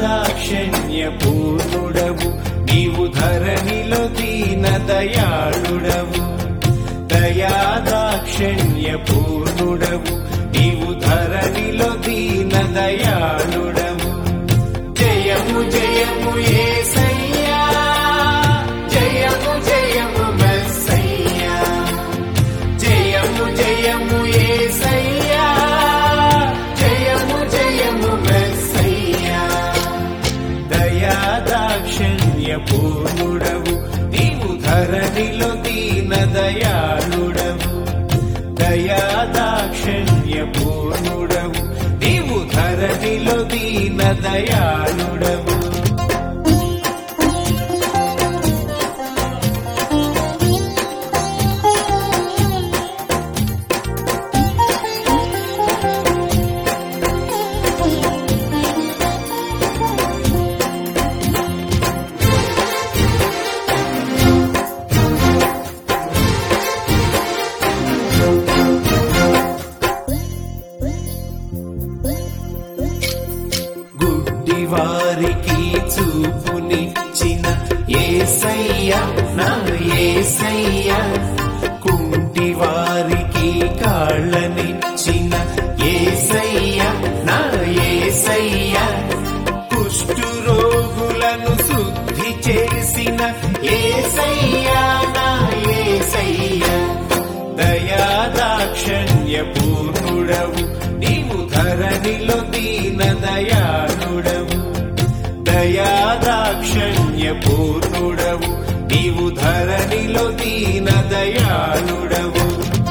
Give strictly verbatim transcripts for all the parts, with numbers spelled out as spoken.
దాక్షిణ్య పూర్ణుడవు నీవు ధరణిలో దీన దయాళుడవు దయా దాక్షిణ్య పూర్ణుడవు నీవు ధరణిలో దీన దయాళుడవు జయము జయము యేసయ్యా జయము జయము మెస్సయ్యా జయము జయము యేసయ్యా జయము జయము మెస్సయ్యా దయా దాక్షిణ్య పూర్ణుడవు నీవు ధరణిలో దీన దయాళుడవు దయా దాక్షిణ్య పూర్ణుడవు నీవు ధరణిలో దీన దయాళుడవు వారికి చూపునిచ్చిన యేసయ్యా నా యేసయ్యా కుంటి వారికి కాళ్ళనిచ్చిన యేసయ్యా నా యేసయ్యా కుష్టు రోగులను శుద్ధి చేసిన యేసయ్యా నా యేసయ్యా దయా దాక్షిణ్య పూర్ణుడవు నీవు ధరణిలో దీన దయాళుడవు దయా దాక్షిణ్య పూర్ణుడవు నీవు ధరణిలో దీన దయాళుడవు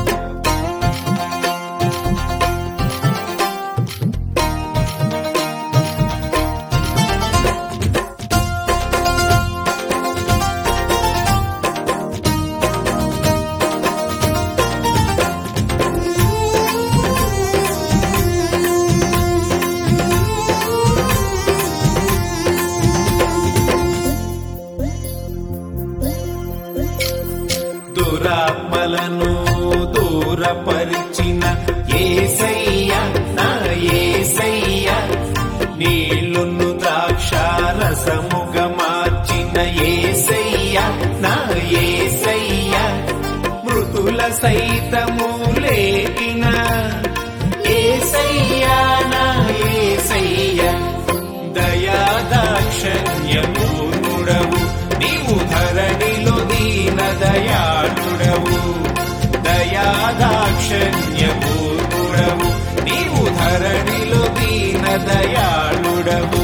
దురాత్మలను దూరపరిచిన యేసయ్యా నా యేసయ్యా నీళ్లును ద్రాక్షారసముగా మార్చిన యేసయ్యా నా యేసయ్యా మృతుల సైతము లేపిన యేసయ్యా నా యేసయ్యా దయా దాక్షిణ్య పూర్ణుడవు నీవు ధరణిలో దీన దయాళుడవు దయా దాక్షిణ్య పూర్ణుడవు నీవు ధరణిలో దీన దయాళుడవు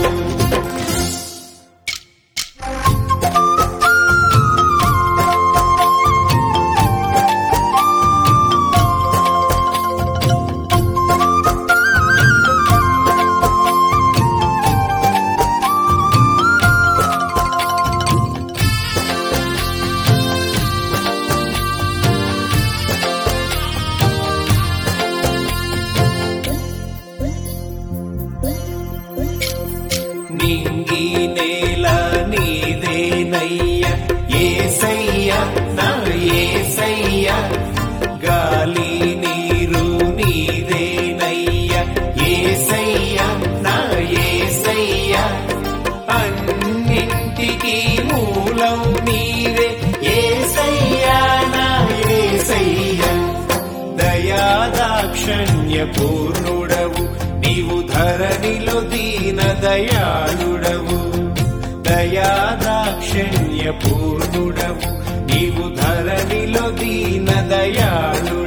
నింగి నేల నీదేనయ్య యేసయ్యా నా యేసయ్యా గాలి నీరు నీదేనయ్య యేసయ్యా నా యేసయ్యా అన్నింటికీ మూలం నీవే యేసయ్యా నా యేసయ్యా దయా దాక్షిణ్య పూర్ణుడవు నీవు ధరణిలో దీన దయాళుడవు దయా దాక్షిణ్య పూర్ణుడవు నీవు ధరణిలో దీన దయాళుడవు